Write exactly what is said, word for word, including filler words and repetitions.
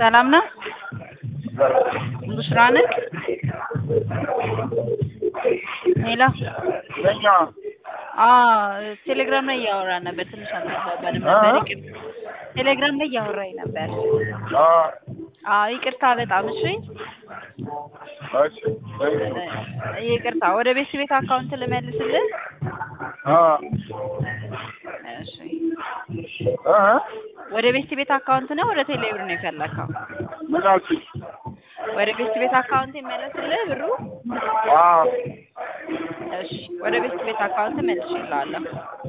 ሰላም ነው ቡሽራ ነህ ሄሎ ለኛ አዎ ቴሌግራም ላይ እያወራን ነበር ትንሽ አልተባባልንም ነበር ይቅር ቴሌግራም ላይ እያወራኝ ነበር አዎ አዎ ይቅርታ በጣም እሺ እሺ ይቅርታ ወደ ቤት ቤት አካውንት ልመልስልህ አዎ እሺ እ ወደ ቤት ቤት አካውንት ነው ወደ ቴሌብር ነው የፈለከው ምን አልሽኝ ወደ ቤት ቤት አካውንት ይመለስልህ ብሩ አዎ እሺ ወደ ቤት ቤት አካውንት መልሽልሃለሁ